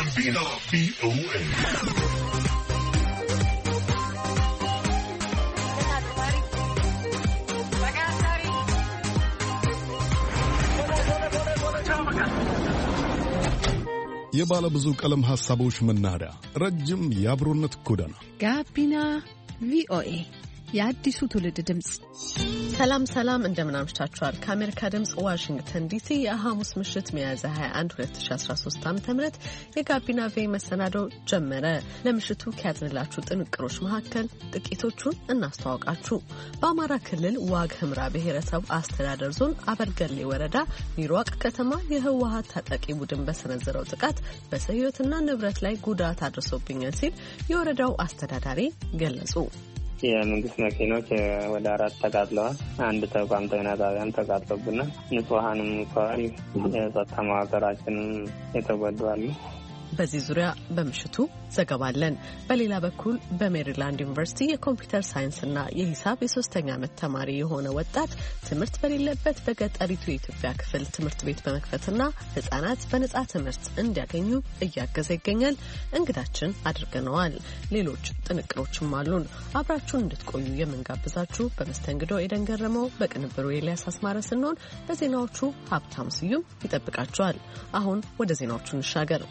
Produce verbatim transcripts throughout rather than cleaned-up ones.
Gambino V O A. የባለ ብዙ ቀለም ሐሳቦች መናኸሪያ ረጅም የአብሮነት ጎዳና ጋቢና ቪኦኤ የአዲሱ ትውልድ ድምጽ። ሰላም ሰላም፣ እንደምን አምሽታችኋል? ከአሜሪካ ድምጽ ዋሽንግተን ዲሲ የሐሙስ ምሽት ሚያዝያ ሃያ አንድ ሁለት ሺህ አስራ ሶስት ዓ.ም የጋቢና ቪኦኤ መሰናዶ ጀመረ። ለምሽቱ ከያዝንላችሁ ጥንቅሮች መካከል ጥቂቶቹን እናስተዋውቃችሁ። በአማራ ክልል ዋግ ኽምራ ብሔረሰብ አስተዳደር ዞን አበርገሌ ወረዳ ሚሯቅ ከተማ የህወሓት ታጣቂ ቡድን በሰነዘረው ጥቃት በሰው ሕይወትና ንብረት ላይ ጉዳት አድርሶብኛል ሲል የወረዳው አስተዳዳሪ ገለጹ። የመንግስት መኪኖች ወደ አራት ተቃጥለዋል። አንድ ተቋም ጤና ጣቢያም ተቃጥሎብናል። ንጹሃንም እንኳን የጸጥታ መዋቅራችንም የተጎዱ አሉ። በዚህ ዙሪያ በምሽቱ ዘገባለን። በሌላ በኩል በሜሪላንድ ዩኒቨርሲቲ የኮምፒውተር ሳይንስና የሂሳብ የሶስተኛ ዓመት ተማሪ የሆነ ወጣት ትምህርት በሌለበት በገጠሪቱ የኢትዮጵያ ክፍል ትምህርት ቤት በመክፈትና ህጻናት በነጻ ትምህርት እንዲያገኙ እያገዘ ይገኛል። እንግዳችን አድርገነዋል። ሌሎች ጥንቅሮችም አሉን። አብራችሁን እንድትቆዩ የምንጋብዛችሁ በመስተንግዶ ኤደን ገረመው፣ በቅንብሩ ኤልያስ አስማረ ስንሆን በዜናዎቹ ሀብታም ስዩም ይጠብቃችኋል። አሁን ወደ ዜናዎቹ እንሻገር።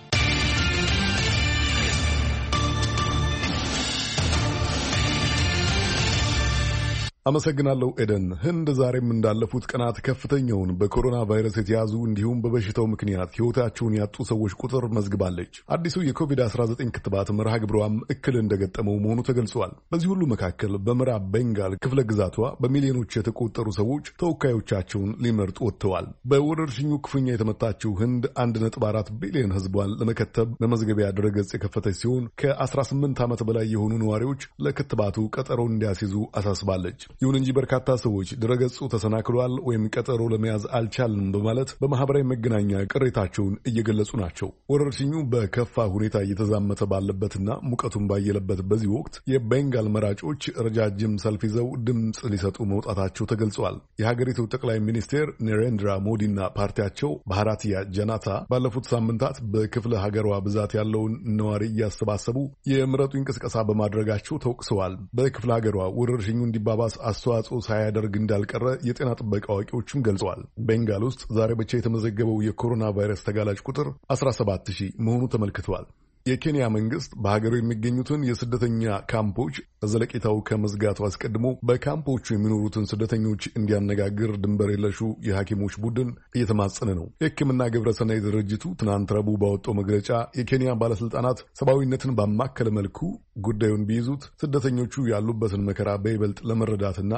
አመሰግናለሁ ኤደን። ህንድ ዛሬም እንዳለፉት ቀናት ከፍተኛውን በኮሮና ቫይረስ የተያዙ እንዲሁም በበሽታው ምክንያት ህይወታቸውን ያጡ ሰዎች ቁጥር መዝግባለች። አዲሱ የኮቪድ አስራ ዘጠኝ ክትባት መርሃ ግብሯም እክል እንደገጠመው መሆኑ ተገልጿል። በዚህ ሁሉ መካከል በምዕራብ ቤንጋል ክፍለ ግዛቷ በሚሊዮኖች የተቆጠሩ ሰዎች ተወካዮቻቸውን ሊመርጡ ወጥተዋል። በወረርሽኙ ክፉኛ የተመታችው ህንድ አንድ ነጥብ አራት ቢሊዮን ህዝቧን ለመከተብ በመዝገቢያ ድረገጽ የከፈተች ሲሆን ከአስራ ስምንት ዓመት በላይ የሆኑ ነዋሪዎች ለክትባቱ ቀጠሮ እንዲያስይዙ አሳስባለች። ይሁን እንጂ በርካታ ሰዎች ድረገጹ ተሰናክሏል ወይም ቀጠሮ ለመያዝ አልቻልንም በማለት በማህበራዊ መገናኛ ቅሬታቸውን እየገለጹ ናቸው። ወረርሽኙ በከፋ ሁኔታ እየተዛመተ ባለበትና ሙቀቱን ባየለበት በዚህ ወቅት የቤንጋል መራጮች ረጃጅም ሰልፍ ይዘው ድምፅ ሊሰጡ መውጣታቸው ተገልጿል። የሀገሪቱ ጠቅላይ ሚኒስቴር ኔሬንድራ ሞዲና ፓርቲያቸው ባህራቲያ ጀናታ ባለፉት ሳምንታት በክፍለ ሀገሯ ብዛት ያለውን ነዋሪ እያሰባሰቡ የምረጡ እንቅስቃሴ በማድረጋቸው ተወቅሰዋል። በክፍለ ሀገሯ ወረርሽኙ እንዲባባስ አስተዋጽኦ ሳያደርግ እንዳልቀረ የጤና ጥበቃ አዋቂዎችም ገልጸዋል። ቤንጋል ውስጥ ዛሬ ብቻ የተመዘገበው የኮሮና ቫይረስ ተጋላጭ ቁጥር አስራ ሰባት ሺህ መሆኑ ተመልክቷል። የኬንያ መንግስት በሀገሩ የሚገኙትን የስደተኛ ካምፖች ዘለቂታው ከመዝጋቱ አስቀድሞ በካምፖቹ የሚኖሩትን ስደተኞች እንዲያነጋግር ድንበር የለሹ የሐኪሞች ቡድን እየተማጸነ ነው። የሕክምና ግብረሰናይ ድርጅቱ ትናንት ረቡዕ ባወጣው መግለጫ የኬንያ ባለስልጣናት ሰብአዊነትን ባማከለ መልኩ ጉዳዩን ቢይዙት ስደተኞቹ ያሉበትን መከራ በይበልጥ ለመረዳትና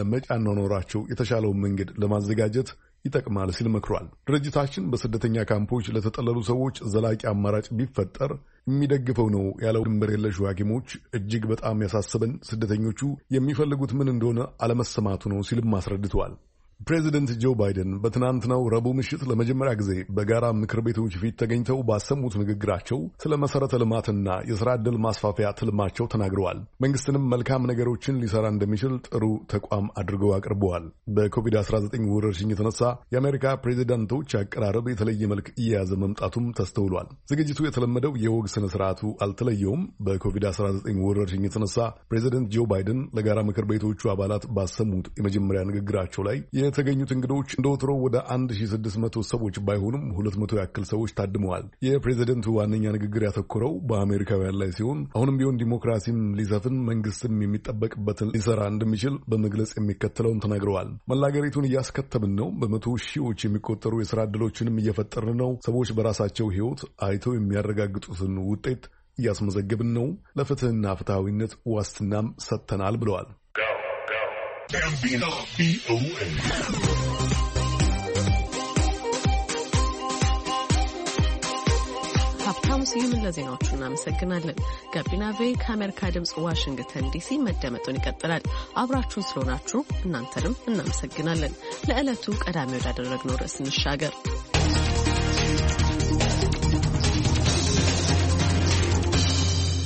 ለመጫኗኖራቸው የተሻለውን መንገድ ለማዘጋጀት ይጠቅማል ሲል መክሯል። ድርጅታችን በስደተኛ ካምፖች ለተጠለሉ ሰዎች ዘላቂ አማራጭ ቢፈጠር የሚደግፈው ነው ያለው ድንበር የለሹ ሐኪሞች እጅግ በጣም ያሳሰበን ስደተኞቹ የሚፈልጉት ምን እንደሆነ አለመሰማቱ ነው ሲልም አስረድተዋል። ፕሬዚደንት ጆ ባይደን በትናንትናው ረቡዕ ምሽት ለመጀመሪያ ጊዜ በጋራ ምክር ቤቶች ፊት ተገኝተው ባሰሙት ንግግራቸው ስለ መሰረተ ልማትና የሥራ ዕድል ማስፋፊያ ትልማቸው ተናግረዋል። መንግስትንም መልካም ነገሮችን ሊሰራ እንደሚችል ጥሩ ተቋም አድርገው አቅርበዋል። በኮቪድ አስራ ዘጠኝ ወረርሽኝ የተነሳ የአሜሪካ ፕሬዚዳንቶች አቀራረብ የተለየ መልክ እየያዘ መምጣቱም ተስተውሏል። ዝግጅቱ የተለመደው የወግ ስነ ስርዓቱ አልተለየውም። በኮቪድ አስራ ዘጠኝ ወረርሽኝ የተነሳ ፕሬዚደንት ጆ ባይደን ለጋራ ምክር ቤቶቹ አባላት ባሰሙት የመጀመሪያ ንግግራቸው ላይ የተገኙት እንግዶች እንደወትሮ ወደ አንድ ሺህ ስድስት መቶ ሰዎች ባይሆኑም ሁለት መቶ ያክል ሰዎች ታድመዋል። የፕሬዚደንቱ ዋነኛ ንግግር ያተኮረው በአሜሪካውያን ላይ ሲሆን አሁንም ቢሆን ዲሞክራሲም ሊሰፍን መንግስትም የሚጠበቅበትን ሊሰራ እንደሚችል በመግለጽ የሚከተለውን ተናግረዋል። መላገሪቱን እያስከተብን ነው። በመቶ ሺዎች የሚቆጠሩ የሥራ ዕድሎችንም እየፈጠርን ነው። ሰዎች በራሳቸው ሕይወት አይተው የሚያረጋግጡትን ውጤት እያስመዘገብን ነው። ለፍትህና ፍትሐዊነት ዋስትናም ሰጥተናል ብለዋል። Gambino V O A. ሀብታሙ ስዩምን ለዜናዎቹ እናመሰግናለን። ጋቢና ቪ ከአሜሪካ ድምጽ ዋሽንግተን ዲሲ መደመጡን ይቀጥላል። አብራችሁን ስለሆናችሁ እናንተንም እናመሰግናለን። ለዕለቱ ቀዳሚ ወዳደረግነው ርዕስ እንሻገር።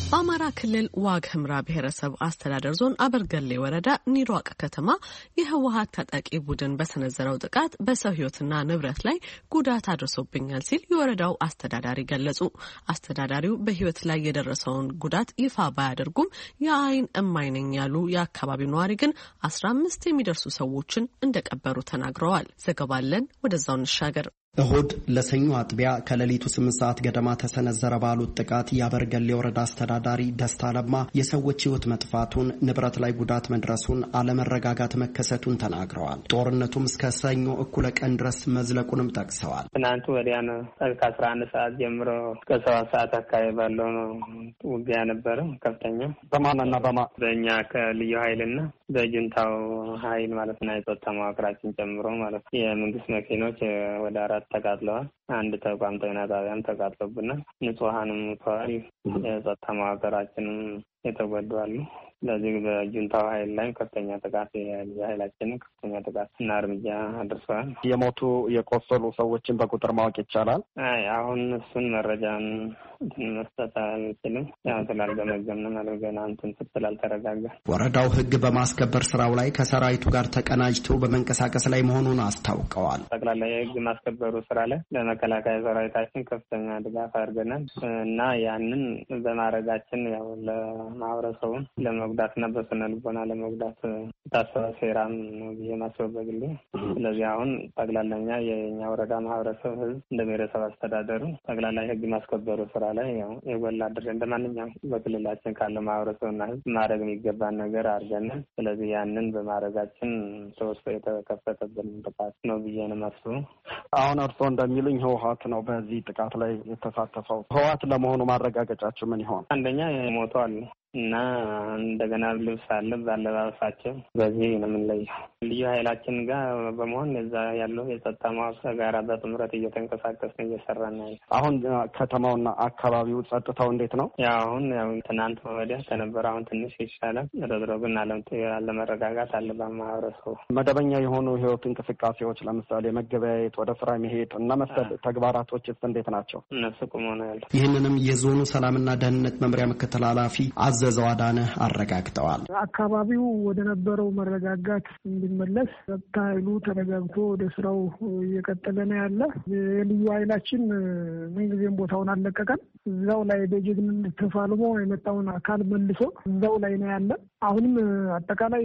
በአማራ ክልል ዋግ ኽምራ ብሔረሰብ አስተዳደር ዞን አበርገሌ ወረዳ ኒሯቅ ከተማ የህወሓት ታጣቂ ቡድን በሰነዘረው ጥቃት በሰው ህይወትና ንብረት ላይ ጉዳት አድርሶብኛል ሲል የወረዳው አስተዳዳሪ ገለጹ። አስተዳዳሪው በህይወት ላይ የደረሰውን ጉዳት ይፋ ባያደርጉም የአይን እማኝ ነኝ ያሉ የአካባቢው ነዋሪ ግን አስራ አምስት የሚደርሱ ሰዎችን እንደቀበሩ ተናግረዋል። ዘገባለን ወደዛው እንሻገር። እሁድ ለሰኞ አጥቢያ ከሌሊቱ ስምንት ሰዓት ገደማ ተሰነዘረ ባሉት ጥቃት የአበርገሌ ወረዳ አስተዳዳሪ ደስታ ለማ የሰዎች ህይወት መጥፋቱን፣ ንብረት ላይ ጉዳት መድረሱን፣ አለመረጋጋት መከሰቱን ተናግረዋል። ጦርነቱም እስከ ሰኞ እኩለ ቀን ድረስ መዝለቁንም ጠቅሰዋል። ትናንት ወዲያ ነው ከአስራ አንድ ሰዓት ጀምሮ እስከ ሰባት ሰዓት አካባቢ ባለው ነው ውጊያ ነበረ። ከፍተኛ በማንና በማ በእኛ ከልዩ ኃይልና በጁንታው ኃይል ማለት ነው የጸጥታ መዋቅራችን ጨምሮ ማለት ነው። የመንግስት መኪኖች ወደ አራት ተቃጥለዋል። አንድ ተቋም ጤና ጣቢያም ተቃጥሎብናል። ንጹሃንም ተዋሪ የጸጥታ መዋቅራችንም የተጎዱ አሉ። ስለዚህ በጁንታው ኃይል ላይ ከፍተኛ ጥቃት የኃይላችንን ከፍተኛ ጥቃት እና እርምጃ አድርሰዋል። የሞቱ የቆሰሉ ሰዎችን በቁጥር ማወቅ ይቻላል? አይ አሁን እሱን መረጃን መስጠት አልችልም። ያው ስላልገመገምን ማለት ገና እንትን ስላልተረጋጋ። ወረዳው ህግ በማስከበር ስራው ላይ ከሰራዊቱ ጋር ተቀናጅቶ በመንቀሳቀስ ላይ መሆኑን አስታውቀዋል። ጠቅላላ የህግ ማስከበሩ ስራ ላይ ለመከላከያ ሰራዊታችን ከፍተኛ ድጋፍ አድርገናል እና ያንን በማድረጋችን ያው ለማህበረሰቡ ለመጉዳትና በስነ ልቦና ለመጉዳት ታሰበ ሴራም ነው ብዬ ማስበው በግሌ። ስለዚህ አሁን ጠቅላላኛ የኛ ወረዳ ማህበረሰብ ህዝብ እንደ ብሔረሰብ አስተዳደሩ ጠቅላላ የህግ ማስከበሩ ስራ ላይ ያው የጎላ ድርሻ እንደማንኛውም በክልላችን ካለ ማህበረሰብና ህዝብ ማድረግ የሚገባን ነገር አድርገናል። ስለዚህ ያንን በማድረጋችን ተወስቶ የተከፈተብን ጥቃት ነው ብዬ ነው የማስበው። አሁን እርስዎ እንደሚሉኝ ህወሓት ነው በዚህ ጥቃት ላይ የተሳተፈው። ህወሓት ለመሆኑ ማረጋገጫቸው ምን ይሆን? አንደኛ ሞቷል እና እንደገና ልብስ አለ ባለባበሳቸው በዚህ ነው የምንለየው። ልዩ ኃይላችን ጋር በመሆን እዛ ያለው የጸጥታ መዋቅር ጋራ በጥምረት እየተንቀሳቀስን እየሰራን ነው። አሁን ከተማውና አካባቢው ጸጥታው እንዴት ነው? ያው አሁን ያው ትናንት ወዲያ ከነበረ አሁን ትንሽ ይሻላል። ረድሮ ግን አለመረጋጋት አለ በማህበረሰቡ። መደበኛ የሆኑ ህይወት እንቅስቃሴዎች ለምሳሌ መገበያየት፣ ወደ ስራ መሄድ እና መሰል ተግባራቶችስ እንዴት ናቸው? እነሱ ቁሞ ነው ያለው። ይህንንም የዞኑ ሰላምና ደህንነት መምሪያ ምክትል ኃላፊ አዘዘው አዳነ አረጋግጠዋል። አካባቢው ወደ ነበረው መረጋጋት እንዲመለስ ጸጥታ ኃይሉ ተረጋግቶ ወደ ስራው እየቀጠለ ነው ያለ። የልዩ ኃይላችን ምንጊዜም ቦታውን አልለቀቀም። እዛው ላይ በጀግንነት ተፋልሞ የመጣውን አካል መልሶ እዛው ላይ ነው ያለ። አሁንም አጠቃላይ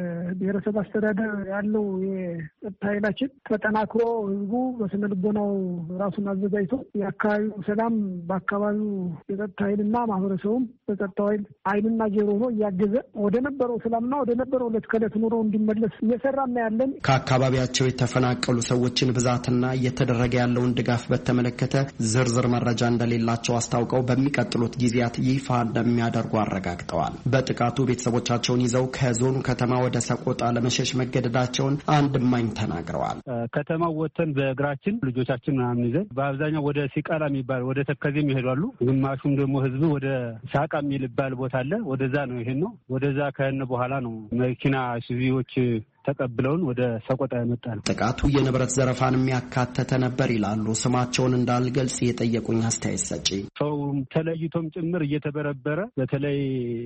ብሔረሰብ አስተዳደር ያለው የጸጥታ ኃይላችን ተጠናክሮ ህዝቡ በስነ ልቦናው ራሱን አዘጋጅቶ የአካባቢው ሰላም በአካባቢው የጸጥታ ኃይልና ማህበረሰቡም በጸጥታ ኃይል አይንና ጆሮ ሆኖ እያገዘ ወደ ነበረው ሰላምና ወደ ነበረው ዕለት ከዕለት ኑሮ እንዲመለስ እየሰራና ያለን። ከአካባቢያቸው የተፈናቀሉ ሰዎችን ብዛትና እየተደረገ ያለውን ድጋፍ በተመለከተ ዝርዝር መረጃ እንደሌላቸው አስታውቀው በሚቀጥሉት ጊዜያት ይፋ እንደሚያደርጉ አረጋግጠዋል። በጥቃቱ ቤተሰቦቻቸውን ይዘው ከዞኑ ከተማ ወደ ሰቆጣ ለመሸሽ መገደዳቸውን አንድ እማኝ ተናግረዋል። ከተማው ወጥተን በእግራችን ልጆቻችን ምናምን ይዘን በአብዛኛው ወደ ሲቃላ የሚባል ወደ ተከዜም ይሄዳሉ። ግማሹም ደግሞ ህዝቡ ወደ ሳቃ የሚባል ቦታ አለ። ወደዛ ነው ይሄን ነው ወደዛ ከነ በኋላ ነው መኪና ሱዚዎች ተቀብለውን ወደ ሰቆጣ ያመጣል። ጥቃቱ የንብረት ዘረፋን የሚያካተተ ነበር ይላሉ ስማቸውን እንዳልገልጽ የጠየቁኝ አስተያየት ሰጪ። ሰው ተለይቶም ጭምር እየተበረበረ በተለይ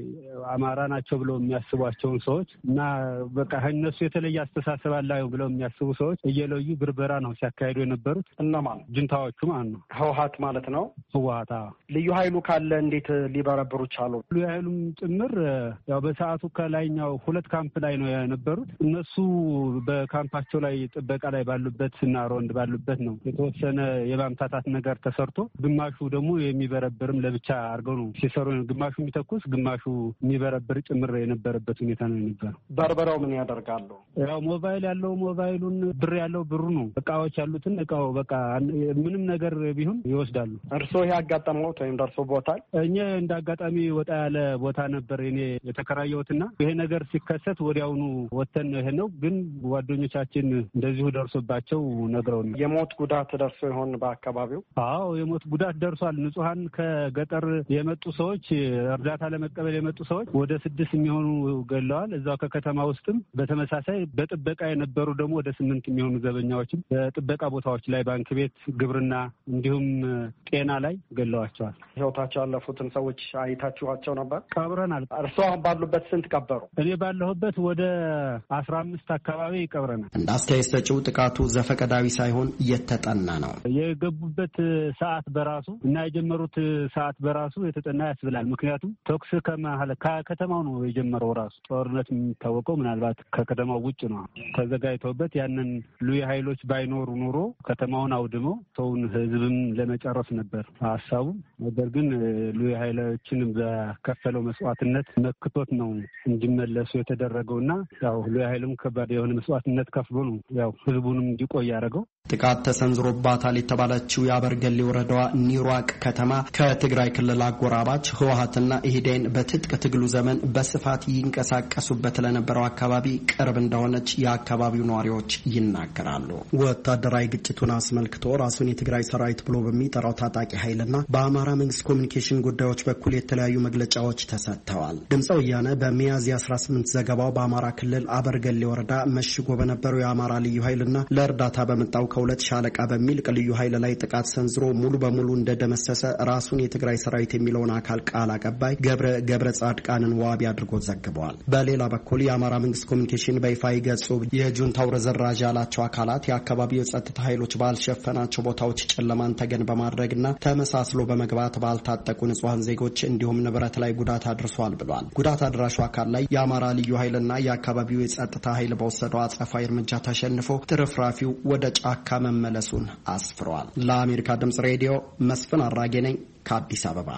አማራ ናቸው ብለው የሚያስቧቸውን ሰዎች እና በቃ እነሱ የተለየ አስተሳሰብ አላቸው ብለው የሚያስቡ ሰዎች እየለዩ ብርበራ ነው ሲያካሂዱ የነበሩት። እነማን? ጁንታዎቹ ማለት ነው። ህወሓት ማለት ነው። ህወሓት ልዩ ኃይሉ ካለ እንዴት ሊበረብሩ ቻሉ? ልዩ ኃይሉም ጭምር ያው በሰዓቱ ከላይኛው ሁለት ካምፕ ላይ ነው የነበሩት። እነሱ በካምፓቸው ላይ ጥበቃ ላይ ባሉበት እና ሮንድ ባሉበት ነው የተወሰነ የማምታታት ነገር ተሰርቶ ግማሹ ደግሞ የሚበረብርም ለብቻ አድርገው ነው ሲሰሩ፣ ግማሹ የሚተኩስ ግማሹ የሚበረብር ጭምር የነበረበት ሁኔታ ነው የነበረው። በርበራው ምን ያደርጋሉ? ያው ሞባይል ያለው ሞባይሉን፣ ብር ያለው ብሩ ነው፣ እቃዎች ያሉትን እቃው በቃ ምንም ነገር ቢሆን ይወስዳሉ። እርስዎ ያጋጠመው ወይም ደርሶ ቦታል? እኛ እንደ አጋጣሚ ወጣ ያለ ቦታ ነበር እኔ የተከራየሁትና ይሄ ነገር ሲከሰት ወዲያውኑ ወተን ይሄን ነው። ግን ጓደኞቻችን እንደዚሁ ደርሶባቸው ነግረውና የሞት ጉዳት ደርሶ ይሆን በአካባቢው? አዎ የሞት ጉዳት ደርሷል። ንጹሃን ከገጠር የመጡ ሰዎች እርዳታ ለመቀበል የመጡ ሰዎች ወደ ስድስት የሚሆኑ ገለዋል። እዛው ከከተማ ውስጥም በተመሳሳይ በጥበቃ የነበሩ ደግሞ ወደ ስምንት የሚሆኑ ዘበኛዎችም በጥበቃ ቦታዎች ላይ ባንክ ቤት፣ ግብርና እንዲሁም ጤና ላይ ገለዋቸዋል። ህይወታቸው ያለፉትን ሰዎች አይታችኋቸው ነበር? ቀብረናል። እርስዎ አሁን ባሉበት ስንት ቀበሩ? እኔ ባለሁበት ወደ አስራ አምስት አካባቢ ቀብረናል። እንደ አስተያየት ሰጪው ጥቃቱ ዘፈቀዳዊ ሳይሆን እየተጠና ነው። የገቡበት ሰዓት በራሱ እና የጀመሩት ሰዓት በራሱ የተጠና ያስብላል። ምክንያቱም ተኩስ ከመሀል ከከተማው ነው የጀመረው። ራሱ ጦርነት የሚታወቀው ምናልባት ከከተማው ውጭ ነው። ተዘጋጅተውበት ያንን ልዩ ኃይሎች ባይኖሩ ኑሮ ከተማውን አውድመው ሰውን ህዝብም ለመጨረስ ነበር ሀሳቡ። ነገር ግን ልዩ ኃይሎችን በከፈለው መስዋዕትነት መክቶት ነው እንዲመለሱ የተደረገውና ያው ልዩ ኃይልም ከባድ የሆነ መስዋዕትነት ከፍሎ ነው ያው ህዝቡንም እንዲቆይ ያደረገው። ጥቃት ተሰንዝሮባታል የተባለችው የአበርገሌ ወረዳዋ ኒሯቅ ከተማ ከትግራይ ክልል አጎራባች ህወሓትና ኢህዴን በትጥቅ ትግሉ ዘመን በስፋት ይንቀሳቀሱበት ለነበረው አካባቢ ቅርብ እንደሆነች የአካባቢው ነዋሪዎች ይናገራሉ። ወታደራዊ ግጭቱን አስመልክቶ ራሱን የትግራይ ሰራዊት ብሎ በሚጠራው ታጣቂ ኃይልና በአማራ መንግስት ኮሚኒኬሽን ጉዳዮች በኩል የተለያዩ መግለጫዎች ተሰጥተዋል። ድምፀ ወያነ በሚያዝያ አስራ ስምንት ዘገባው በአማራ ክልል አበርገሌ ወረዳ መሽጎ በነበረው የአማራ ልዩ ኃይልና ለእርዳታ በመጣው ከሁለት ሻለቃ በሚል ልዩ ኃይል ላይ ጥቃት ሰንዝሮ ሙሉ በሙሉ እንደደመሰሰ ራሱን የትግራይ ሰራዊት የሚለውን አካል ቃል አቀባይ ገብረ ገብረ ጻድቃንን ዋቢ አድርጎ ዘግበዋል። በሌላ በኩል የአማራ መንግስት ኮሚኒኬሽን በይፋ ገጹ የጁንታው ረዘራዥ ያላቸው አካላት የአካባቢው የጸጥታ ኃይሎች ባልሸፈናቸው ቦታዎች ጨለማን ተገን በማድረግና ተመሳስሎ በመግባት ባልታጠቁ ንጹሃን ዜጎች እንዲሁም ንብረት ላይ ጉዳት አድርሷል ብሏል። ጉዳት አድራሹ አካል ላይ የአማራ ልዩ ኃይልና የአካባቢው የጸጥታ ኃይል በወሰደው አጸፋዊ እርምጃ ተሸንፎ ትርፍራፊው ወደ ጫካ መመለሱን አስፍሯል። ለአሜሪካ ድምጽ ሬዲዮ መስፍን አራጌ ነኝ ከአዲስ አበባ።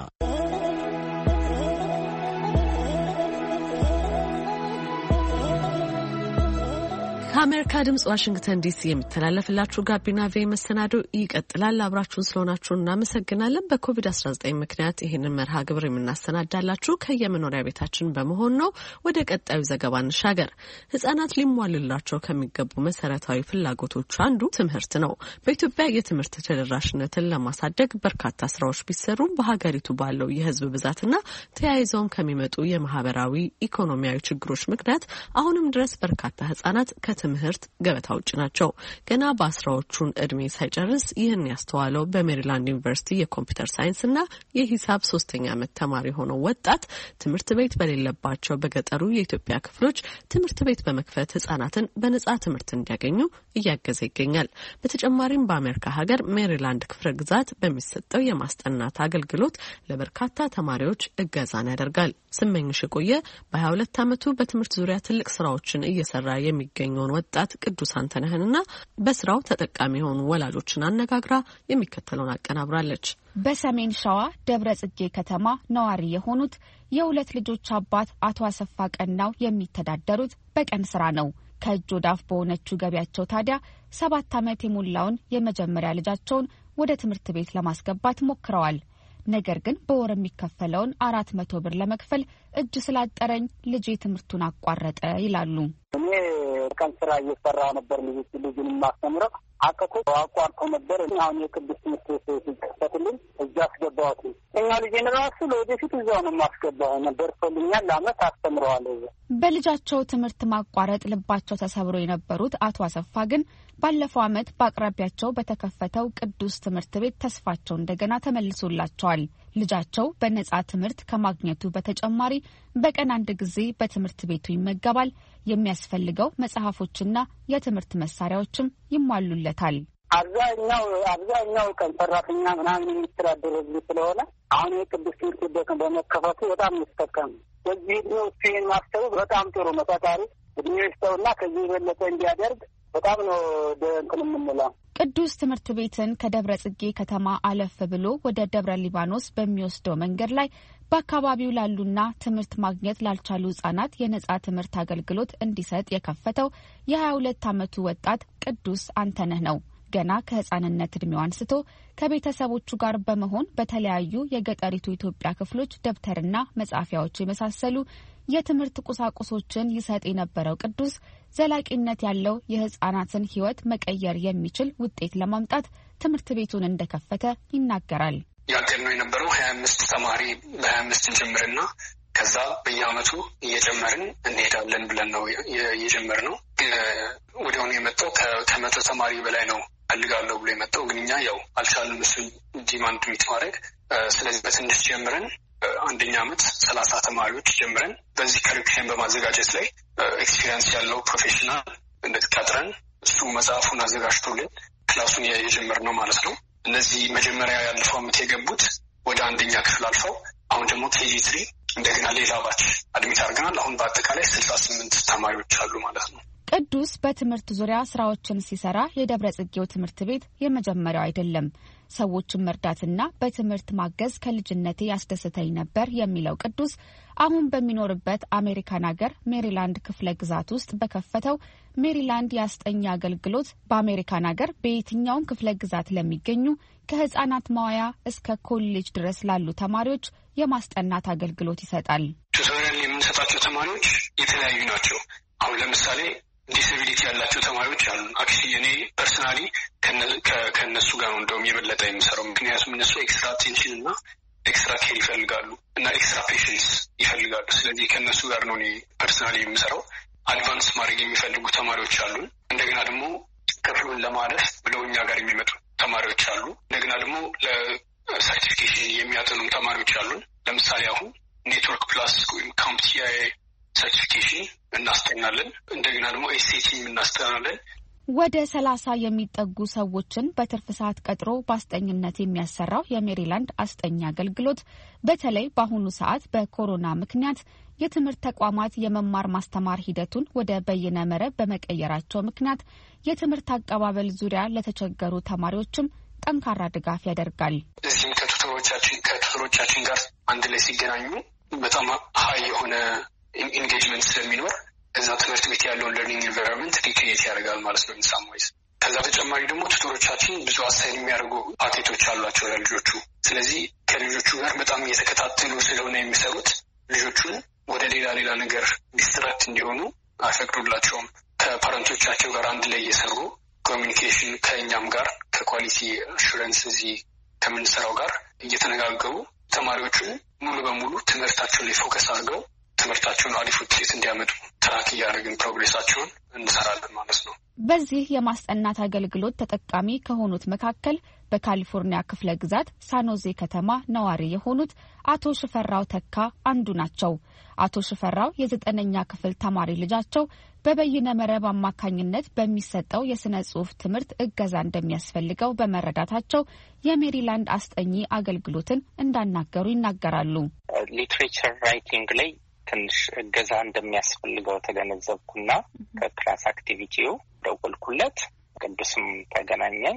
ከአሜሪካ ድምጽ ዋሽንግተን ዲሲ የሚተላለፍላችሁ ጋቢና ቬ መሰናዶ ይቀጥላል። አብራችሁን ስለሆናችሁ እናመሰግናለን። በኮቪድ አስራ ዘጠኝ ምክንያት ይህንን መርሃ ግብር የምናሰናዳላችሁ ከየመኖሪያ ቤታችን በመሆን ነው። ወደ ቀጣዩ ዘገባ እንሻገር። ህጻናት ሊሟልላቸው ከሚገቡ መሰረታዊ ፍላጎቶች አንዱ ትምህርት ነው። በኢትዮጵያ የትምህርት ተደራሽነትን ለማሳደግ በርካታ ስራዎች ቢሰሩም በሀገሪቱ ባለው የህዝብ ብዛትና ተያይዘውም ከሚመጡ የማህበራዊ ኢኮኖሚያዊ ችግሮች ምክንያት አሁንም ድረስ በርካታ ህጻናት ትምህርት ገበታ ውጭ ናቸው። ገና በአስራዎቹን እድሜ ሳይጨርስ ይህን ያስተዋለው በሜሪላንድ ዩኒቨርሲቲ የኮምፒውተር ሳይንስ እና የሂሳብ ሶስተኛ ዓመት ተማሪ ሆነው ወጣት ትምህርት ቤት በሌለባቸው በገጠሩ የኢትዮጵያ ክፍሎች ትምህርት ቤት በመክፈት ህጻናትን በነጻ ትምህርት እንዲያገኙ እያገዘ ይገኛል። በተጨማሪም በአሜሪካ ሀገር ሜሪላንድ ክፍለ ግዛት በሚሰጠው የማስጠናት አገልግሎት ለበርካታ ተማሪዎች እገዛን ያደርጋል። ስመኝሽ የቆየ በሀያ ሁለት ዓመቱ በትምህርት ዙሪያ ትልቅ ስራዎችን እየሰራ የሚገኘው ወጣት ቅዱስ አንተነህንና በስራው ተጠቃሚ የሆኑ ወላጆችን አነጋግራ የሚከተለውን አቀናብራለች። በሰሜን ሸዋ ደብረ ጽጌ ከተማ ነዋሪ የሆኑት የሁለት ልጆች አባት አቶ አሰፋ ቀናው የሚተዳደሩት በቀን ስራ ነው። ከእጅ ወዳፍ በሆነችው ገቢያቸው ታዲያ ሰባት ዓመት የሞላውን የመጀመሪያ ልጃቸውን ወደ ትምህርት ቤት ለማስገባት ሞክረዋል። ነገር ግን በወር የሚከፈለውን አራት መቶ ብር ለመክፈል እጅ ስላጠረኝ ልጄ ትምህርቱን አቋረጠ ይላሉ። እኔ ቀን ስራ እየሰራ ነበር። ልጅ ልጅን ማስተምረው አቀቁ አቋርጦ ነበር። አሁን የቅዱስ ትምህርት ቤት ሲከፈትልኝ እዛ አስገባሁት። እኛ ልጄን ራሱ ለወደፊት እዛው ነው ማስገባው ነበር። ፈልኛል ለአመት አስተምረዋለሁ። በልጃቸው ትምህርት ማቋረጥ ልባቸው ተሰብሮ የነበሩት አቶ አሰፋ ግን ባለፈው አመት በአቅራቢያቸው በተከፈተው ቅዱስ ትምህርት ቤት ተስፋቸው እንደገና ተመልሶላቸዋል። ልጃቸው በነጻ ትምህርት ከማግኘቱ በተጨማሪ በቀን አንድ ጊዜ በትምህርት ቤቱ ይመገባል። የሚያስፈልገው መጽሐፎችና የትምህርት መሳሪያዎችም ይሟሉለታል። አብዛኛው አብዛኛው ቀን ሰራተኛ ምናምን የሚተዳደር ህዝብ ስለሆነ አሁን የቅዱስ ትምህርት ቤት በመከፈቱ በጣም ይስተካከል። በዚህ ነው ሲን ማስተው በጣም ጥሩ ነው። ፈጣሪ እድሜ ይስጠውና ከዚህ የበለጠ እንዲያደርግ በጣም ነው ደንተን የምንለው። ቅዱስ ትምህርት ቤትን ከደብረ ጽጌ ከተማ አለፍ ብሎ ወደ ደብረ ሊባኖስ በሚወስደው መንገድ ላይ በአካባቢው ላሉና ትምህርት ማግኘት ላልቻሉ ህጻናት የነጻ ትምህርት አገልግሎት እንዲሰጥ የከፈተው የሀያ ሁለት ዓመቱ ወጣት ቅዱስ አንተነህ ነው። ገና ከህጻንነት እድሜው አንስቶ ከቤተሰቦቹ ጋር በመሆን በተለያዩ የገጠሪቱ ኢትዮጵያ ክፍሎች ደብተርና መጻፊያዎች የመሳሰሉ የትምህርት ቁሳቁሶችን ይሰጥ የነበረው ቅዱስ ዘላቂነት ያለው የህፃናትን ህይወት መቀየር የሚችል ውጤት ለማምጣት ትምህርት ቤቱን እንደከፈተ ይናገራል። ያቀድነው የነበረው ሀያ አምስት ተማሪ በሀያ አምስት ጀምርና ከዛ በየአመቱ እየጨመርን እንሄዳለን ብለን ነው የጀመርነው። ወዲያውኑ የመጣው ከመቶ ተማሪ በላይ ነው ፈልጋለሁ ብሎ የመጣው ግን እኛ ያው አልቻልንም እሱን ዲማንድ ሚት ማድረግ። ስለዚህ በትንሽ ጀምረን አንደኛ አመት ሰላሳ ተማሪዎች ጀምረን በዚህ ከሪኩለም በማዘጋጀት ላይ ኤክስፒሪየንስ ያለው ፕሮፌሽናል እንደተቀጥረን እሱ መጽሐፉን አዘጋጅቶልን ክላሱን የጀመርነው ማለት ነው። እነዚህ መጀመሪያ ያለፈው አመት የገቡት ወደ አንደኛ ክፍል አልፈው አሁን ደግሞ ኬጂ ትሪ እንደገና ሌላ ባች አድሚት አድርገናል። አሁን በአጠቃላይ ስልሳ ስምንት ተማሪዎች አሉ ማለት ነው። ቅዱስ በትምህርት ዙሪያ ስራዎችን ሲሰራ የደብረ ጽጌው ትምህርት ቤት የመጀመሪያው አይደለም። ሰዎችን መርዳትና በትምህርት ማገዝ ከልጅነቴ ያስደስተኝ ነበር የሚለው ቅዱስ አሁን በሚኖርበት አሜሪካን ሀገር ሜሪላንድ ክፍለ ግዛት ውስጥ በከፈተው ሜሪላንድ የአስጠኝ አገልግሎት በአሜሪካን ሀገር በየትኛውም ክፍለ ግዛት ለሚገኙ ከህፃናት ማዋያ እስከ ኮሌጅ ድረስ ላሉ ተማሪዎች የማስጠናት አገልግሎት ይሰጣል። ቱቶሪያል የምንሰጣቸው ተማሪዎች የተለያዩ ናቸው። አሁን ለምሳሌ ዲስቢሊቲ ያላቸው ተማሪዎች አሉ። አክቹዋሊ እኔ ፐርሰናሊ ከነሱ ጋር ነው እንደውም የበለጠ የሚሰራው። ምክንያቱም እነሱ ኤክስትራ አቴንሽን እና ኤክስትራ ኬር ይፈልጋሉ እና ኤክስትራ ፔሽንስ ይፈልጋሉ። ስለዚህ ከነሱ ጋር ነው እኔ ፐርሰናሊ የምሰራው። አድቫንስ ማድረግ የሚፈልጉ ተማሪዎች አሉ። እንደገና ደግሞ ክፍሉን ለማለፍ ብለው እኛ ጋር የሚመጡ ተማሪዎች አሉ። እንደገና ደግሞ ለሰርቲፊኬሽን የሚያጠኑ ተማሪዎች አሉ። ለምሳሌ አሁን ኔትወርክ ፕላስ ወይም ካምፕቲአይ ሰርቲፊኬሽን እናስጠናለን። እንደገና ደግሞ ኤስኤቲም እናስጠናለን። ወደ ሰላሳ የሚጠጉ ሰዎችን በትርፍ ሰዓት ቀጥሮ በአስጠኝነት የሚያሰራው የሜሪላንድ አስጠኝ አገልግሎት በተለይ በአሁኑ ሰዓት በኮሮና ምክንያት የትምህርት ተቋማት የመማር ማስተማር ሂደቱን ወደ በይነ መረብ በመቀየራቸው ምክንያት የትምህርት አቀባበል ዙሪያ ለተቸገሩ ተማሪዎችም ጠንካራ ድጋፍ ያደርጋል። እዚህም ከቱተሮቻችን ከቱተሮቻችን ጋር አንድ ላይ ሲገናኙ በጣም ሀይ የሆነ ኢንጌጅመንት ስለሚኖር እዛ ትምህርት ቤት ያለውን ለርኒንግ ኢንቫይሮንመንት ሪክሪኤት ያደርጋል ማለት ነው ኢንሳምዌይዝ። ከዛ ተጨማሪ ደግሞ ቱተሮቻችን ብዙ አሳይን የሚያደርጉ ፓኬቶች አሏቸው ለልጆቹ። ስለዚህ ከልጆቹ ጋር በጣም እየተከታተሉ ስለሆነ የሚሰሩት ልጆቹን ወደ ሌላ ሌላ ነገር ዲስትራክት እንዲሆኑ አይፈቅዱላቸውም። ከፓረንቶቻቸው ጋር አንድ ላይ እየሰሩ ኮሚኒኬሽን ከእኛም ጋር ከኳሊቲ አሹረንስ እዚህ ከምንሰራው ጋር እየተነጋገሩ ተማሪዎቹን ሙሉ በሙሉ ትምህርታቸው ላይ ፎከስ አድርገው ትምህርታቸውን አሪፍ ውጤት እንዲያመጡ ትራክ እያደረግን ፕሮግሬሳቸውን እንሰራለን ማለት ነው። በዚህ የማስጠናት አገልግሎት ተጠቃሚ ከሆኑት መካከል በካሊፎርኒያ ክፍለ ግዛት ሳኖዜ ከተማ ነዋሪ የሆኑት አቶ ሽፈራው ተካ አንዱ ናቸው። አቶ ሽፈራው የዘጠነኛ ክፍል ተማሪ ልጃቸው በበይነ መረብ አማካኝነት በሚሰጠው የስነ ጽሁፍ ትምህርት እገዛ እንደሚያስፈልገው በመረዳታቸው የሜሪላንድ አስጠኚ አገልግሎትን እንዳናገሩ ይናገራሉ። ሊትሬቸር ራይቲንግ ላይ ትንሽ እገዛ እንደሚያስፈልገው ተገነዘብኩና ከክላስ አክቲቪቲው ደወልኩለት። ቅዱስም ተገናኘኝ።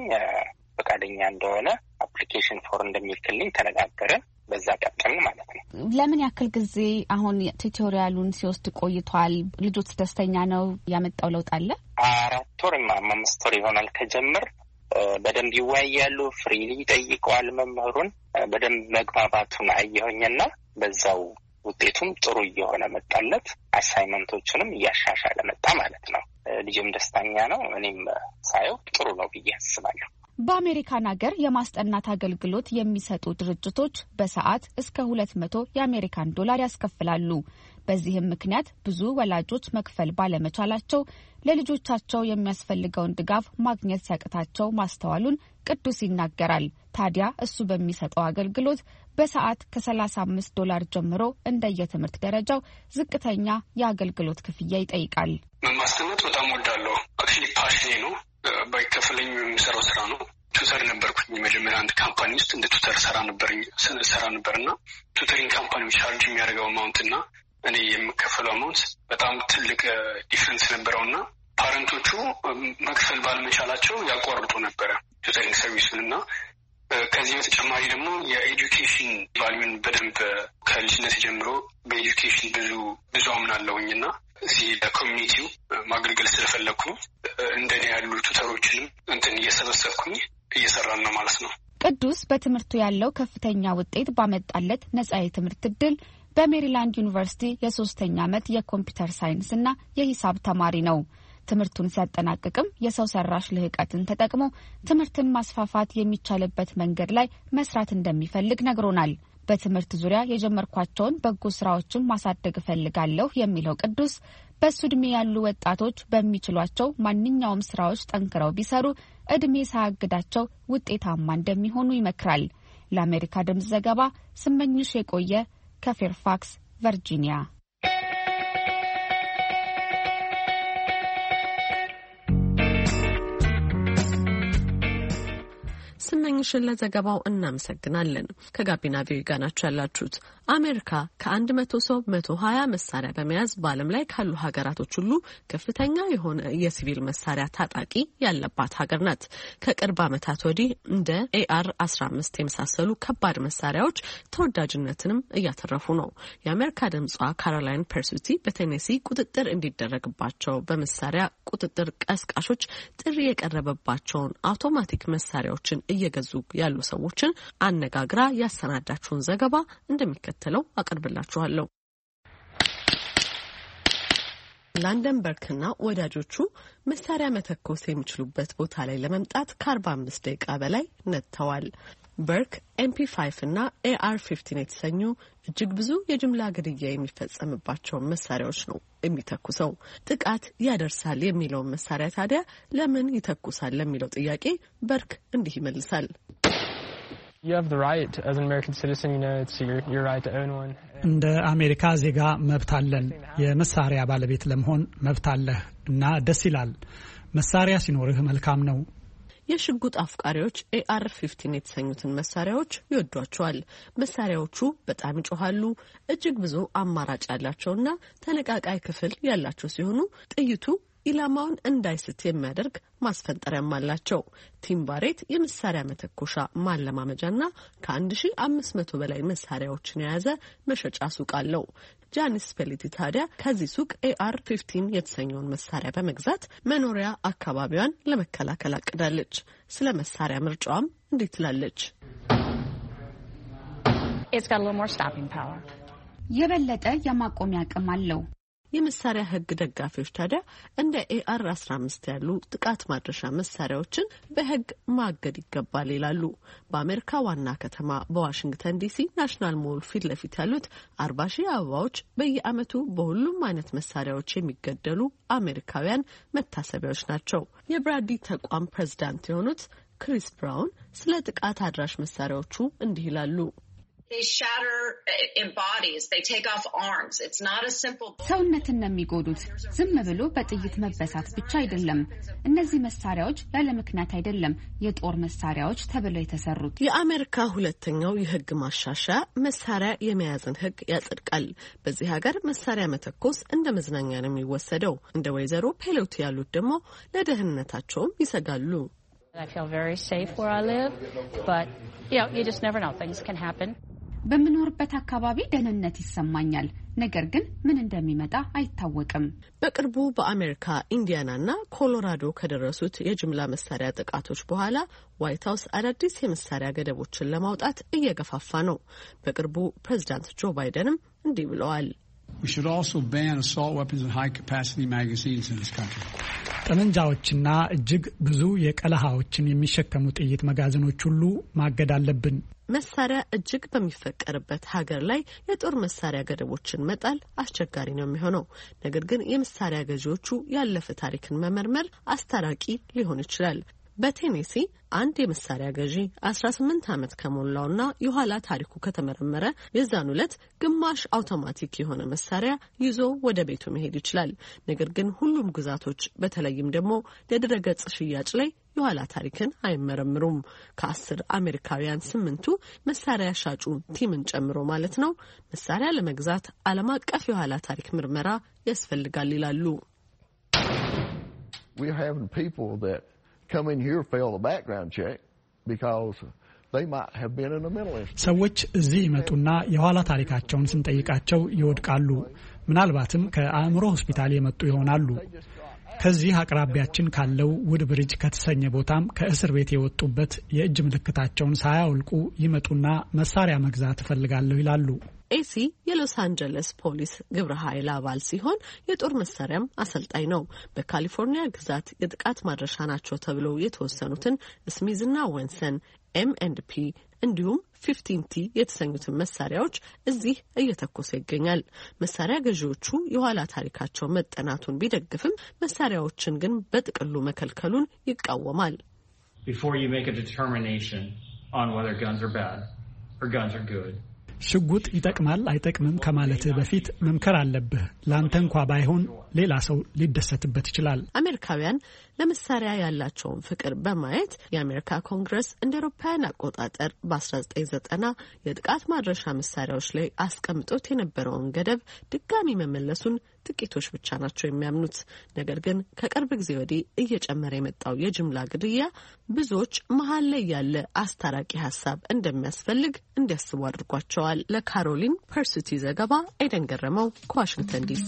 ፈቃደኛ እንደሆነ አፕሊኬሽን ፎር እንደሚልክልኝ ተነጋገርን። በዛ ቀጠልን ማለት ነው። ለምን ያክል ጊዜ አሁን ቱቶሪያሉን ሲወስድ ቆይቷል? ልጆች ደስተኛ ነው? ያመጣው ለውጥ አለ? አራት ወር አምስት ወር ይሆናል ከጀምር። በደንብ ይወያያሉ። ፍሪሊ ይጠይቀዋል መምህሩን። በደንብ መግባባቱን አየሁኝና በዛው ውጤቱም ጥሩ እየሆነ መጣለት። አሳይመንቶችንም እያሻሻለ መጣ ማለት ነው። ልጅም ደስተኛ ነው። እኔም ሳየው ጥሩ ነው ብዬ አስባለሁ። በአሜሪካን ሀገር የማስጠናት አገልግሎት የሚሰጡ ድርጅቶች በሰዓት እስከ ሁለት መቶ የአሜሪካን ዶላር ያስከፍላሉ። በዚህም ምክንያት ብዙ ወላጆች መክፈል ባለመቻላቸው ለልጆቻቸው የሚያስፈልገውን ድጋፍ ማግኘት ሲያቅታቸው ማስተዋሉን ቅዱስ ይናገራል። ታዲያ እሱ በሚሰጠው አገልግሎት በሰዓት ከሰላሳ አምስት ዶላር ጀምሮ እንደየትምህርት ደረጃው ዝቅተኛ የአገልግሎት ክፍያ ይጠይቃል። ማስጠናት በጣም ወዳለሁ። አክቹዋሊ ፓሽኔ ነው። ባይከፈለኝ የሚሰራው ስራ ነው። ቱተር ነበርኩኝ። መጀመሪያ አንድ ካምፓኒ ውስጥ እንደ ቱተር ሰራ ነበር ሰራ ነበርና ቱተሪንግ ካምፓኒ ቻርጅ የሚያደርገው አማውንት እና እኔ የምከፈለው አማውንት በጣም ትልቅ ዲፍረንስ ነበረውና ፓረንቶቹ መክፈል ባለመቻላቸው ያቋርጡ ነበረ ቱተሪንግ ሰርቪሱን እና ከዚህ በተጨማሪ ደግሞ የኤዱኬሽን ቫልዩን በደንብ ከልጅነት ጀምሮ በኤዱኬሽን ብዙ ብዙ አምናለሁኝ እና እዚህ ለኮሚኒቲው ማገልገል ስለፈለኩ እንደኔ ያሉ ቱተሮችንም እንትን እየሰበሰብኩኝ እየሰራን ነው ማለት ነው። ቅዱስ በትምህርቱ ያለው ከፍተኛ ውጤት ባመጣለት ነጻ የትምህርት እድል በሜሪላንድ ዩኒቨርሲቲ የሶስተኛ ዓመት የኮምፒውተር ሳይንስና የሂሳብ ተማሪ ነው። ትምህርቱን ሲያጠናቅቅም የሰው ሰራሽ ልህቀትን ተጠቅሞ ትምህርትን ማስፋፋት የሚቻልበት መንገድ ላይ መስራት እንደሚፈልግ ነግሮናል። በትምህርት ዙሪያ የጀመርኳቸውን በጎ ስራዎችን ማሳደግ እፈልጋለሁ የሚለው ቅዱስ በሱ እድሜ ያሉ ወጣቶች በሚችሏቸው ማንኛውም ስራዎች ጠንክረው ቢሰሩ እድሜ ሳያግዳቸው ውጤታማ እንደሚሆኑ ይመክራል። ለአሜሪካ ድምጽ ዘገባ ስመኝሽ የቆየ ከፌርፋክስ ቨርጂኒያ። ስመኝሽን ለዘገባው እናመሰግናለን። ከጋቢና ቪኦኤ ጋር ናችሁ ያላችሁት። አሜሪካ ከአንድ መቶ ሰው መቶ ሀያ መሳሪያ በመያዝ በዓለም ላይ ካሉ ሀገራቶች ሁሉ ከፍተኛ የሆነ የሲቪል መሳሪያ ታጣቂ ያለባት ሀገር ናት። ከቅርብ ዓመታት ወዲህ እንደ ኤአር አስራ አምስት የመሳሰሉ ከባድ መሳሪያዎች ተወዳጅነትንም እያተረፉ ነው። የአሜሪካ ድምጿ ካሮላይን ፐርሱቲ በቴኔሲ ቁጥጥር እንዲደረግባቸው በመሳሪያ ቁጥጥር ቀስቃሾች ጥሪ የቀረበባቸውን አውቶማቲክ መሳሪያዎችን እየገዙ ያሉ ሰዎችን አነጋግራ ያሰናዳችውን ዘገባ እንደሚከተለው አቀርብላችኋለሁ። ላንደንበርግና ወዳጆቹ መሳሪያ መተኮስ የሚችሉበት ቦታ ላይ ለመምጣት ከአርባ አምስት ደቂቃ በላይ ነጥተዋል። በርክ ኤምፒ ፋይቭ እና ኤአር ፊፍቲን የተሰኙ እጅግ ብዙ የጅምላ ግድያ የሚፈጸምባቸውን መሳሪያዎች ነው የሚተኩሰው። ጥቃት ያደርሳል የሚለውን መሳሪያ ታዲያ ለምን ይተኩሳል ለሚለው ጥያቄ በርክ እንዲህ ይመልሳል። እንደ አሜሪካ ዜጋ መብት አለን። የመሳሪያ ባለቤት ለመሆን መብት አለህ እና ደስ ይላል። መሳሪያ ሲኖርህ መልካም ነው። የሽጉጥ አፍቃሪዎች ኤአር ፊፍቲን የተሰኙትን መሳሪያዎች ይወዷቸዋል። መሳሪያዎቹ በጣም ይጮሃሉ፣ እጅግ ብዙ አማራጭ ያላቸውና ተነቃቃይ ክፍል ያላቸው ሲሆኑ ጥይቱ ኢላማውን እንዳይስት የሚያደርግ ማስፈንጠሪያም አላቸው። ቲም ባሬት የመሳሪያ መተኮሻ ማለማመጃና ከአንድ ሺ አምስት መቶ በላይ መሳሪያዎችን የያዘ መሸጫ ሱቅ አለው። ጃኒስ ፔሊቲ ታዲያ ከዚህ ሱቅ ኤአር ፊፍቲን የተሰኘውን መሳሪያ በመግዛት መኖሪያ አካባቢዋን ለመከላከል አቅዳለች። ስለ መሳሪያ ምርጫዋም እንዲህ ትላለች። የበለጠ የማቆሚያ አቅም አለው። የመሳሪያ ሕግ ደጋፊዎች ታዲያ እንደ ኤአር አስራ አምስት ያሉ ጥቃት ማድረሻ መሳሪያዎችን በሕግ ማገድ ይገባል ይላሉ። በአሜሪካ ዋና ከተማ በዋሽንግተን ዲሲ ናሽናል ሞል ፊት ለፊት ያሉት አርባ ሺህ አበባዎች በየዓመቱ በሁሉም አይነት መሳሪያዎች የሚገደሉ አሜሪካውያን መታሰቢያዎች ናቸው። የብራዲ ተቋም ፕሬዝዳንት የሆኑት ክሪስ ብራውን ስለ ጥቃት አድራሽ መሳሪያዎቹ እንዲህ ይላሉ። ሰውነትን ነው የሚጎዱት። ዝም ብሎ በጥይት መበሳት ብቻ አይደለም። እነዚህ መሳሪያዎች ያለ ምክንያት አይደለም የጦር መሳሪያዎች ተብለው የተሰሩት። የአሜሪካ ሁለተኛው የሕግ ማሻሻያ መሳሪያ የመያዝን ሕግ ያጸድቃል። በዚህ ሀገር መሳሪያ መተኮስ እንደ መዝናኛ ነው የሚወሰደው። እንደ ወይዘሮ ፔሎቲ ያሉት ደግሞ ለደህንነታቸውም ይሰጋሉ። በምኖርበት አካባቢ ደህንነት ይሰማኛል። ነገር ግን ምን እንደሚመጣ አይታወቅም። በቅርቡ በአሜሪካ ኢንዲያናና ኮሎራዶ ከደረሱት የጅምላ መሳሪያ ጥቃቶች በኋላ ዋይት ሀውስ አዳዲስ የመሳሪያ ገደቦችን ለማውጣት እየገፋፋ ነው። በቅርቡ ፕሬዚዳንት ጆ ባይደንም እንዲህ ብለዋል። ጠመንጃዎችና እጅግ ብዙ የቀለሃዎችን የሚሸከሙ ጥይት መጋዘኖች ሁሉ ማገድ አለብን። መሳሪያ እጅግ በሚፈቀርበት ሀገር ላይ የጦር መሳሪያ ገደቦችን መጣል አስቸጋሪ ነው የሚሆነው። ነገር ግን የመሳሪያ ገዢዎቹ ያለፈ ታሪክን መመርመር አስታራቂ ሊሆን ይችላል። በቴኔሲ አንድ የመሳሪያ ገዢ አስራ ስምንት ዓመት ከሞላውና የኋላ ታሪኩ ከተመረመረ የዛን ዕለት ግማሽ አውቶማቲክ የሆነ መሳሪያ ይዞ ወደ ቤቱ መሄድ ይችላል። ነገር ግን ሁሉም ግዛቶች በተለይም ደግሞ ለድረገጽ ሽያጭ ላይ የኋላ ታሪክን አይመረምሩም። ከአስር አሜሪካውያን ስምንቱ መሳሪያ ሻጩ ቲምን ጨምሮ ማለት ነው መሳሪያ ለመግዛት ዓለም አቀፍ የኋላ ታሪክ ምርመራ ያስፈልጋል ይላሉ። ሰዎች እዚህ ይመጡና የኋላ ታሪካቸውን ስንጠይቃቸው ይወድቃሉ። ምናልባትም ከአእምሮ ሆስፒታል የመጡ ይሆናሉ። ከዚህ አቅራቢያችን ካለው ውድ ብሪጅ ከተሰኘ ቦታም ከእስር ቤት የወጡበት የእጅ ምልክታቸውን ሳያውልቁ ይመጡና መሳሪያ መግዛት እፈልጋለሁ ይላሉ። ኤሲ የሎስ አንጀለስ ፖሊስ ግብረ ኃይል አባል ሲሆን የጦር መሳሪያም አሰልጣኝ ነው። በካሊፎርኒያ ግዛት የጥቃት ማድረሻ ናቸው ተብለው የተወሰኑትን ስሚዝና ወንሰን ኤም ኤንድ ፒ እንዲሁም ፊፍቲን ቲ የተሰኙትን መሳሪያዎች እዚህ እየተኮሰ ይገኛል። መሳሪያ ገዢዎቹ የኋላ ታሪካቸው መጠናቱን ቢደግፍም መሳሪያዎችን ግን በጥቅሉ መከልከሉን ይቃወማል። Before you make a determination on whether guns are bad or guns are good. ሽጉጥ ይጠቅማል አይጠቅምም ከማለት በፊት መምከር አለብህ። ላንተ እንኳ ባይሆን ሌላ ሰው ሊደሰትበት ይችላል። አሜሪካውያን ለመሳሪያ ያላቸውን ፍቅር በማየት የአሜሪካ ኮንግረስ እንደ አውሮፓውያን አቆጣጠር በአስራ ዘጠኝ ዘጠና የጥቃት ማድረሻ መሳሪያዎች ላይ አስቀምጦት የነበረውን ገደብ ድጋሚ መመለሱን ጥቂቶች ብቻ ናቸው የሚያምኑት። ነገር ግን ከቅርብ ጊዜ ወዲህ እየጨመረ የመጣው የጅምላ ግድያ ብዙዎች መሀል ላይ ያለ አስታራቂ ሀሳብ እንደሚያስፈልግ እንዲያስቡ አድርጓቸዋል። ለካሮሊን ፐርሲቲ ዘገባ ኤደን ገረመው ከዋሽንግተን ዲሲ።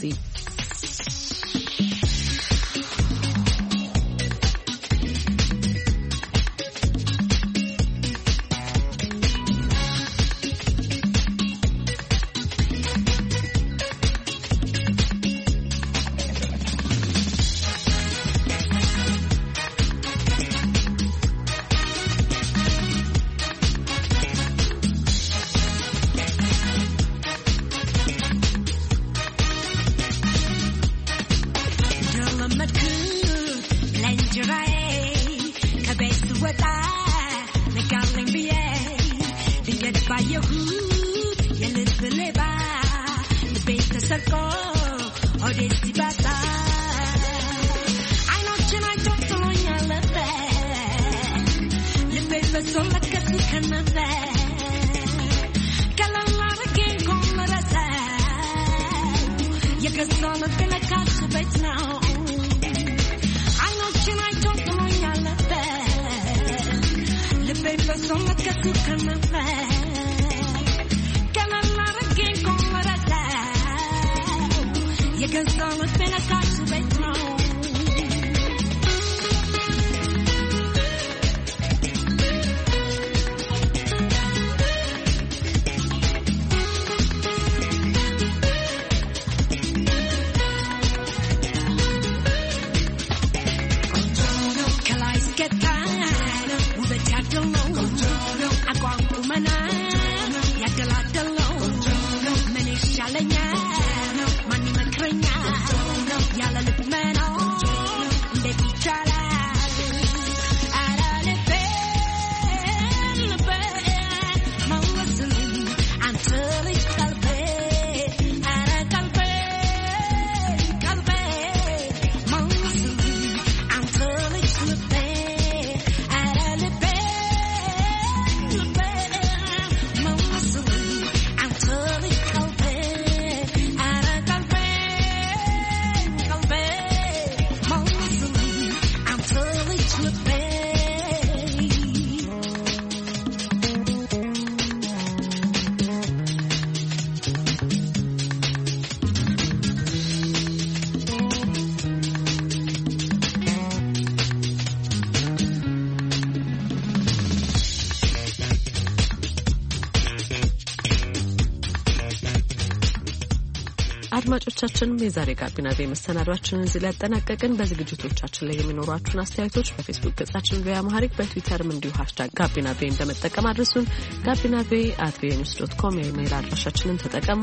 አድማጮቻችን የዛሬ ጋቢና ቪ መሰናዷችንን እዚህ ላይ ያጠናቀቅን። በዝግጅቶቻችን ላይ የሚኖሯችሁን አስተያየቶች በፌስቡክ ገጻችን ቪኦኤ አማርኛ በትዊተርም እንዲሁ ሃሽታግ ጋቢና ቪ እንደመጠቀም አድርሱን። ጋቢና ቪ አት ቪኦኤ ኒውስ ዶት ኮም የኢሜይል አድራሻችንን ተጠቀሙ።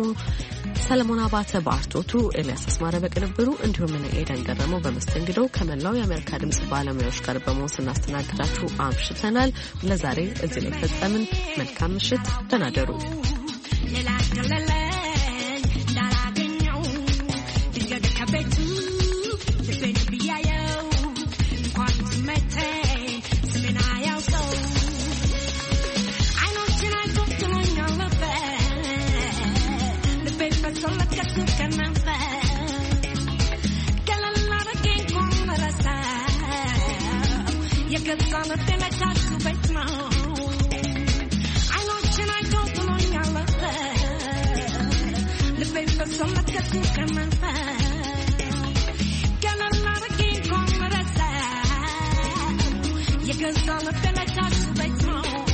ሰለሞን አባተ በአርቶቱ፣ ኤልያስ አስማረ በቅንብሩ እንዲሁም እኔ ኤደን ገረመው በመስተንግዶው ከመላው የአሜሪካ ድምጽ ባለሙያዎች ጋር በመሆን ስናስተናግዳችሁ አምሽተናል። ለዛሬ እዚህ ላይ ፈጸምን። መልካም ምሽት፣ ደህና ደሩ። Cause all of them I talk to right now.